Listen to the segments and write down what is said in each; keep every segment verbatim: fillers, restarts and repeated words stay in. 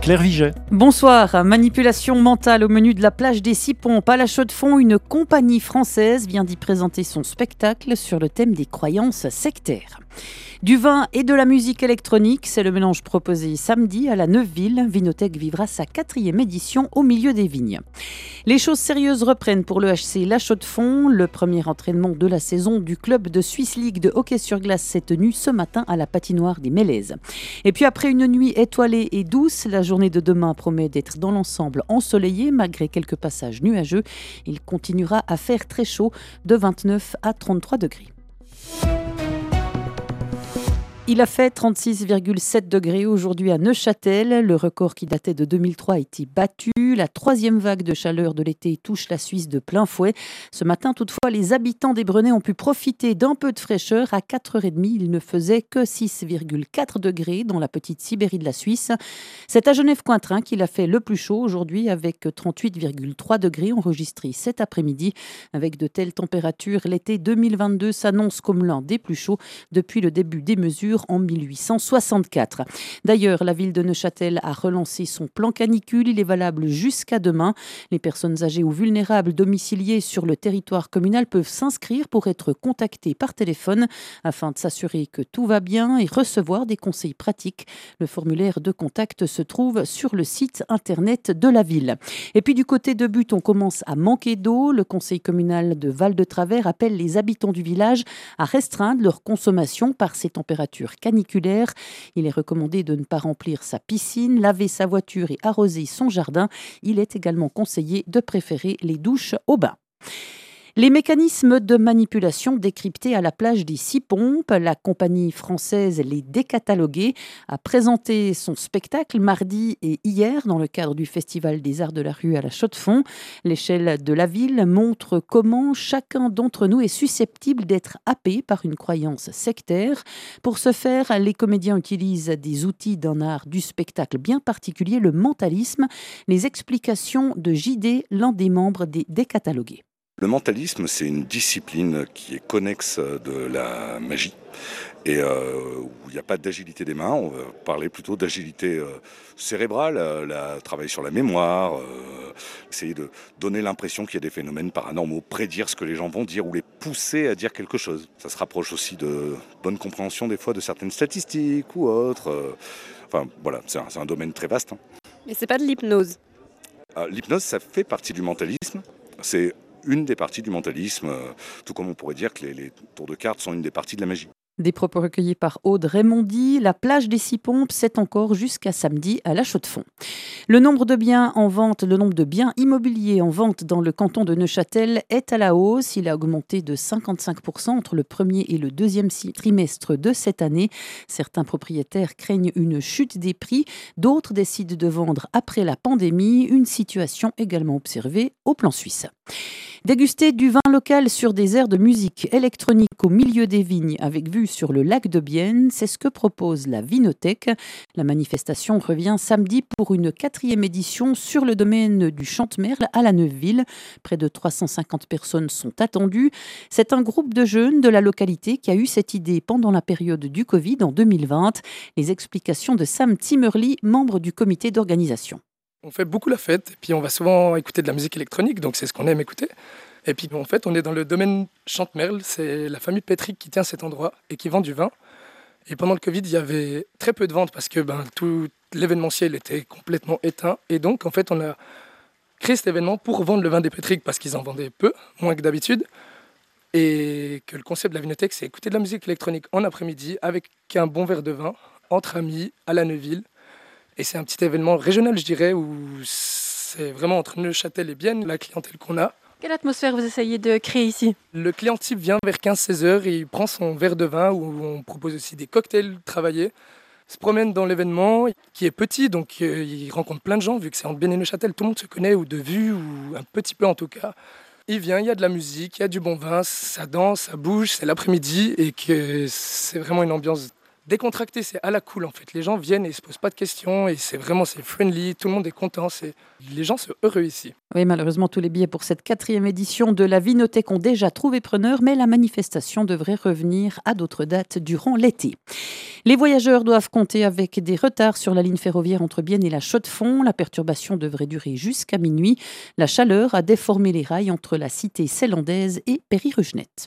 Claire Viget. Bonsoir. Manipulation mentale au menu de la plage des Six Pompes. À la Chaux-de-Fonds, une compagnie française vient d'y présenter son spectacle sur le thème des croyances sectaires. Du vin et de la musique électronique, c'est le mélange proposé samedi à la Neuveville. Vinotech vivra sa quatrième édition au milieu des vignes. Les choses sérieuses reprennent pour le H C La Chaux-de-Fonds. Le premier entraînement de la saison du club de Swiss League de hockey sur glace s'est tenu ce matin à la patinoire des Mélèzes. Et puis après une nuit étoilée et douce, la journée de demain promet d'être dans l'ensemble ensoleillée malgré quelques passages nuageux. Il continuera à faire très chaud de vingt-neuf à trente-trois degrés. Il a fait trente-six virgule sept degrés aujourd'hui à Neuchâtel. Le record qui datait de deux mille trois a été battu. La troisième vague de chaleur de l'été touche la Suisse de plein fouet. Ce matin, toutefois, les habitants des Brenets ont pu profiter d'un peu de fraîcheur. À quatre heures trente, il ne faisait que six virgule quatre degrés dans la petite Sibérie de la Suisse. C'est à Genève-Cointrin qu'il a fait le plus chaud aujourd'hui avec trente-huit virgule trois degrés enregistrés cet après-midi. Avec de telles températures, l'été deux mille vingt-deux s'annonce comme l'un des plus chauds depuis le début des mesures en mille huit cent soixante-quatre. D'ailleurs, la ville de Neuchâtel a relancé son plan canicule. Il est valable jusqu'à demain. Les personnes âgées ou vulnérables domiciliées sur le territoire communal peuvent s'inscrire pour être contactées par téléphone afin de s'assurer que tout va bien et recevoir des conseils pratiques. Le formulaire de contact se trouve sur le site internet de la ville. Et puis du côté de Butte, on commence à manquer d'eau. Le conseil communal de Val-de-Travers appelle les habitants du village à restreindre leur consommation par ces températures caniculaire. Il est recommandé de ne pas remplir sa piscine, laver sa voiture et arroser son jardin. Il est également conseillé de préférer les douches au bain. Les mécanismes de manipulation décryptés à la plage des Six Pompes, la compagnie française Les Décatalogués a présenté son spectacle mardi et hier dans le cadre du Festival des Arts de la Rue à la Chaux-de-Fonds. L'échelle de la ville montre comment chacun d'entre nous est susceptible d'être happé par une croyance sectaire. Pour ce faire, les comédiens utilisent des outils d'un art du spectacle bien particulier, le mentalisme. Les explications de J D, l'un des membres des Décatalogués. Le mentalisme, c'est une discipline qui est connexe de la magie et euh, où il n'y a pas d'agilité des mains. On va parler plutôt d'agilité euh, cérébrale, euh, la, travailler sur la mémoire, euh, essayer de donner l'impression qu'il y a des phénomènes paranormaux, prédire ce que les gens vont dire ou les pousser à dire quelque chose. Ça se rapproche aussi de bonne compréhension des fois de certaines statistiques ou autres. Euh, enfin voilà, c'est un, c'est un domaine très vaste. Hein. Mais c'est pas de l'hypnose. Euh, l'hypnose, ça fait partie du mentalisme. C'est une des parties du mentalisme, tout comme on pourrait dire que les, les tours de cartes sont une des parties de la magie. Des propos recueillis par Aude Raymondi. La plage des Six Pompes, c'est encore jusqu'à samedi à la Chaux-de-Fonds. Le nombre de biens en vente, le nombre de biens immobiliers en vente dans le canton de Neuchâtel est à la hausse. Il a augmenté de cinquante-cinq pour cent entre le premier et le deuxième trimestre de cette année. Certains propriétaires craignent une chute des prix. D'autres décident de vendre après la pandémie. Une situation également observée au plan suisse. Déguster du vin local sur des aires de musique électronique au milieu des vignes avec vue sur le lac de Bienne, c'est ce que propose la Vinotech. La manifestation revient samedi pour une quatrième édition sur le domaine du Chantemerle à la Neuveville. Près de trois cent cinquante personnes sont attendues. C'est un groupe de jeunes de la localité qui a eu cette idée pendant la période du Covid en deux mille vingt. Les explications de Sam Timmerly, membre du comité d'organisation. On fait beaucoup la fête, et puis on va souvent écouter de la musique électronique, donc c'est ce qu'on aime écouter. Et puis en fait, on est dans le domaine Chantemerle, c'est la famille Pétric qui tient cet endroit et qui vend du vin. Et pendant le Covid, il y avait très peu de ventes parce que ben, tout l'événementiel était complètement éteint. Et donc en fait, on a créé cet événement pour vendre le vin des Pétric parce qu'ils en vendaient peu, moins que d'habitude. Et que le concept de la Vinotech, c'est écouter de la musique électronique en après-midi avec un bon verre de vin, entre amis, à la Neuveville. Et c'est un petit événement régional, je dirais, où c'est vraiment entre Neuchâtel et Bienne, la clientèle qu'on a. Quelle atmosphère vous essayez de créer ici ? Le client type vient vers quinze à seize heures et il prend son verre de vin où on propose aussi des cocktails travaillés. Il se promène dans l'événement qui est petit, donc euh, il rencontre plein de gens, vu que c'est entre Bienne et Neuchâtel, tout le monde se connaît, ou de vue, ou un petit peu en tout cas. Il vient, il y a de la musique, il y a du bon vin, ça danse, ça bouge, c'est l'après-midi et que c'est vraiment une ambiance décontracté, c'est à la cool en fait. Les gens viennent et ils se posent pas de questions et c'est vraiment c'est friendly, tout le monde est content, c'est... les gens sont heureux ici. Oui, malheureusement, tous les billets pour cette quatrième édition de la Vinothèque ont déjà trouvé preneur, mais la manifestation devrait revenir à d'autres dates durant l'été. Les voyageurs doivent compter avec des retards sur la ligne ferroviaire entre Bienne et la Chaux-de-Fonds. La perturbation devrait durer jusqu'à minuit. La chaleur a déformé les rails entre la cité célandaise et Péry-Rugenette.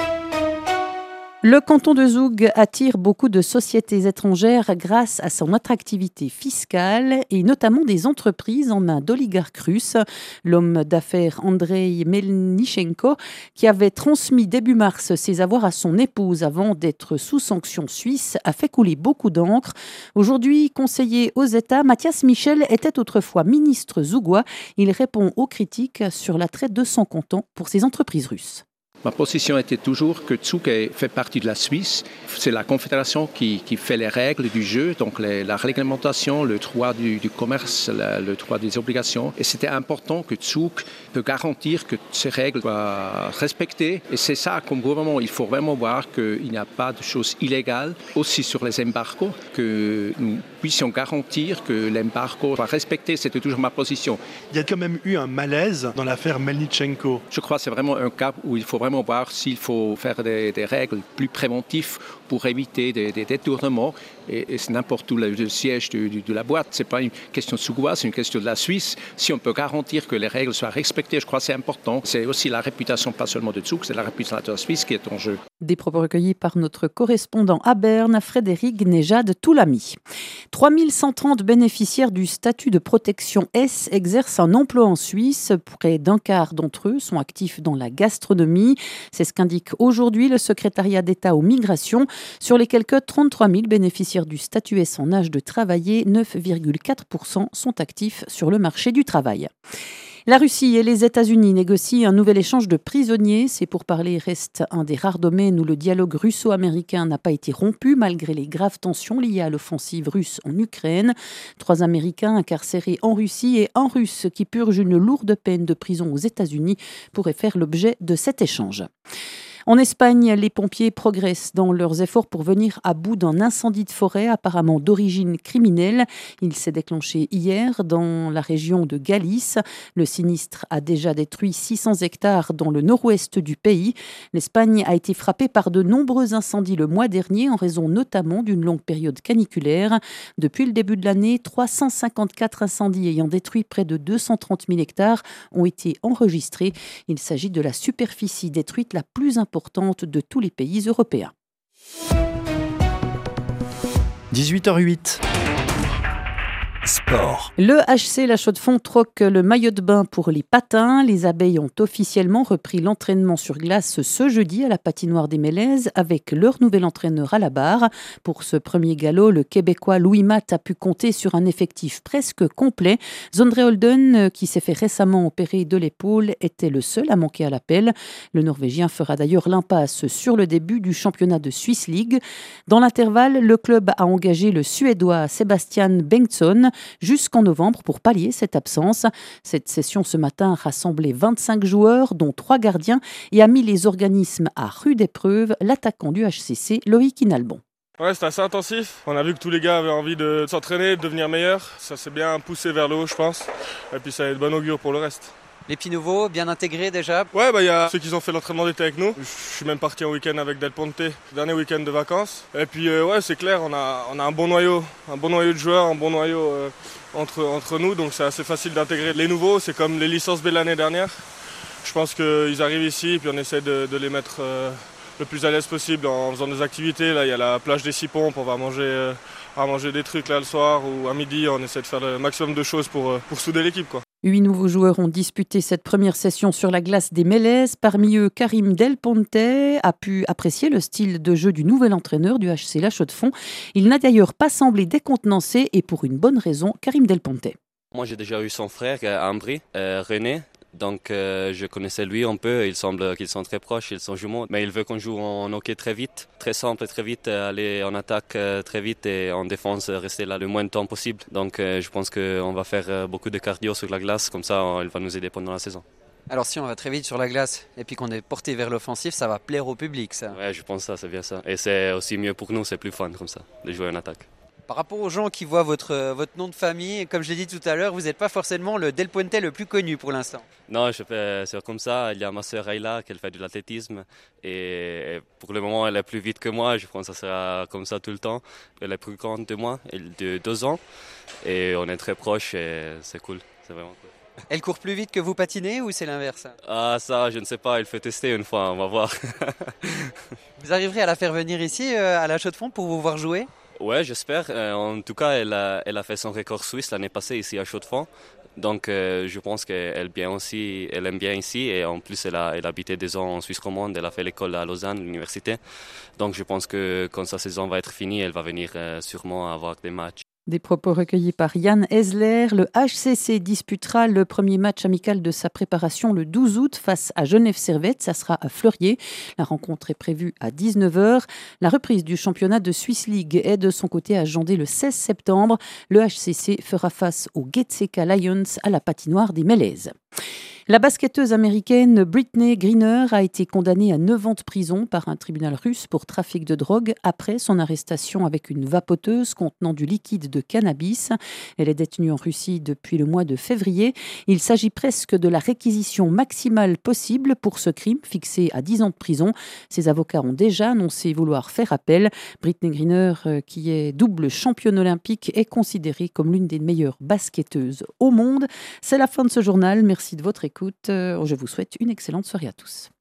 Le canton de Zoug attire beaucoup de sociétés étrangères grâce à son attractivité fiscale et notamment des entreprises en main d'oligarques russes. L'homme d'affaires Andrei Melnichenko, qui avait transmis début mars ses avoirs à son épouse avant d'être sous sanction suisse, a fait couler beaucoup d'encre. Aujourd'hui conseiller aux États, Mathias Michel était autrefois ministre zougois. Il répond aux critiques sur l'attrait de son canton pour ces entreprises russes. Ma position était toujours que Zug fait partie de la Suisse. C'est la confédération qui, qui fait les règles du jeu, donc les, la réglementation, le droit du, du commerce, la, le droit des obligations. Et c'était important que Zug peut garantir que ces règles soient respectées. Et c'est ça, comme gouvernement, il faut vraiment voir qu'il n'y a pas de choses illégales. Aussi sur les embargos, que nous puissions garantir que l'embargo soit respecté. C'était toujours ma position. Il y a quand même eu un malaise dans l'affaire Melnichenko. Je crois que c'est vraiment un cas où il faut vraiment voir s'il faut faire des, des règles plus préventives pour éviter des, des détournements. Et, et c'est n'importe où le, le siège de, de, de la boîte. Ce n'est pas une question de Zougois, c'est une question de la Suisse. Si on peut garantir que les règles soient respectées, je crois que c'est important. C'est aussi la réputation, pas seulement de Zug, c'est la réputation de la Suisse qui est en jeu. Des propos recueillis par notre correspondant à Berne, Frédéric Nejad Toulami. trois mille cent trente bénéficiaires du statut de protection S exercent un emploi en Suisse. Près d'un quart d'entre eux sont actifs dans la gastronomie. C'est ce qu'indique aujourd'hui le secrétariat d'État aux migrations. Sur les quelques trente-trois mille bénéficiaires du statut S en âge de travailler, neuf virgule quatre pour cent sont actifs sur le marché du travail. La Russie et les États-Unis négocient un nouvel échange de prisonniers. Ces pourparlers restent un des rares domaines où le dialogue russo-américain n'a pas été rompu malgré les graves tensions liées à l'offensive russe en Ukraine. Trois Américains incarcérés en Russie et un Russe qui purge une lourde peine de prison aux États-Unis pourraient faire l'objet de cet échange. En Espagne, les pompiers progressent dans leurs efforts pour venir à bout d'un incendie de forêt apparemment d'origine criminelle. Il s'est déclenché hier dans la région de Galice. Le sinistre a déjà détruit six cents hectares dans le nord-ouest du pays. L'Espagne a été frappée par de nombreux incendies le mois dernier en raison notamment d'une longue période caniculaire. Depuis le début de l'année, trois cent cinquante-quatre incendies ayant détruit près de deux cent trente mille hectares ont été enregistrés. Il s'agit de la superficie détruite la plus importante de tous les pays européens. dix-huit heures huit. Sport. Le H C La Chaux-de-Fonds troque le maillot de bain pour les patins. Les abeilles ont officiellement repris l'entraînement sur glace ce jeudi à la patinoire des Mélèzes avec leur nouvel entraîneur à la barre. Pour ce premier galop, le Québécois Louis Matt a pu compter sur un effectif presque complet. Zondre Holden, qui s'est fait récemment opérer de l'épaule, était le seul à manquer à l'appel. Le Norvégien fera d'ailleurs l'impasse sur le début du championnat de Swiss League. Dans l'intervalle, le club a engagé le Suédois Sebastian Bengtsson jusqu'en novembre pour pallier cette absence. Cette session ce matin a rassemblé vingt-cinq joueurs, dont trois gardiens, et a mis les organismes à rude épreuve, l'attaquant du H C C, Loïc Inalbon. Ouais, c'était assez intensif. On a vu que tous les gars avaient envie de s'entraîner, de devenir meilleurs. Ça s'est bien poussé vers le haut, je pense. Et puis ça a de bon augure pour le reste. Les petits nouveaux, bien intégrés déjà? Ouais, bah il y a ceux qui ont fait l'entraînement d'été avec nous. Je suis même parti en week-end avec Del Ponte, dernier week-end de vacances. Et puis euh, ouais, c'est clair, on a, on a un bon noyau, un bon noyau de joueurs, un bon noyau euh, entre, entre nous. Donc c'est assez facile d'intégrer les nouveaux. C'est comme les licences B l'année dernière. Je pense qu'ils arrivent ici et puis on essaie de, de les mettre euh, le plus à l'aise possible en faisant des activités. Là, il y a la plage des Six Pompes, on va manger, euh, on va manger des trucs là le soir ou à midi. On essaie de faire le maximum de choses pour, euh, pour souder l'équipe, quoi. Huit nouveaux joueurs ont disputé cette première session sur la glace des Mélèzes. Parmi eux, Karim Del Ponte a pu apprécier le style de jeu du nouvel entraîneur du H C La Chaux-de-Fonds. Il n'a d'ailleurs pas semblé décontenancé et pour une bonne raison, Karim Del Ponte. Moi, j'ai déjà eu son frère, Ambry, euh, René. Donc euh, je connaissais lui un peu, il semble qu'ils sont très proches, ils sont jumeaux. Mais il veut qu'on joue en hockey très vite, très simple, très vite, aller en attaque très vite et en défense rester là le moins de temps possible. Donc euh, je pense qu'on va faire beaucoup de cardio sur la glace, comme ça il va nous aider pendant la saison. Alors si on va très vite sur la glace et puis qu'on est porté vers l'offensif, ça va plaire au public, ça. Ouais, je pense ça, c'est bien ça. Et c'est aussi mieux pour nous, c'est plus fun comme ça, de jouer en attaque. Par rapport aux gens qui voient votre, votre nom de famille, comme je l'ai dit tout à l'heure, vous n'êtes pas forcément le Del Puente le plus connu pour l'instant. Non, je fais, c'est comme ça. Il y a ma sœur Ayla qui fait de l'athlétisme et pour le moment elle est plus vite que moi. Je pense que ça sera comme ça tout le temps. Elle est plus grande de moi, elle de deux ans et on est très proches et c'est cool, c'est vraiment cool. Elle court plus vite que vous patinez ou c'est l'inverse? Ah ça, je ne sais pas, il faut tester une fois, on va voir. Vous arriverez à la faire venir ici à la Chaux-de-Fonds pour vous voir jouer? Ouais, j'espère. Euh, en tout cas, elle a, elle a fait son record suisse l'année passée ici à Chaux-de-Fonds. Donc, euh, je pense qu'elle bien aussi, elle aime bien ici. Et en plus, elle a, elle a habité des ans en Suisse romande. Elle a fait l'école à Lausanne, l'université. Donc, je pense que quand sa saison va être finie, elle va venir euh, sûrement avoir des matchs. Des propos recueillis par Yann Esler. Le H C C disputera le premier match amical de sa préparation le douze août face à Genève Servette. Ça sera à Fleurier. La rencontre est prévue à dix-neuf heures. La reprise du championnat de Swiss League est de son côté agendée le seize septembre. Le H C C fera face aux Getseka Lions à la patinoire des Mélèzes. La basketteuse américaine Brittney Griner a été condamnée à neuf ans de prison par un tribunal russe pour trafic de drogue après son arrestation avec une vapoteuse contenant du liquide de cannabis. Elle est détenue en Russie depuis le mois de février. Il s'agit presque de la réquisition maximale possible pour ce crime, fixé à dix ans de prison. Ses avocats ont déjà annoncé vouloir faire appel. Brittney Griner, qui est double championne olympique, est considérée comme l'une des meilleures basketteuses au monde. C'est la fin de ce journal. Merci de votre écoute. Je vous souhaite une excellente soirée à tous.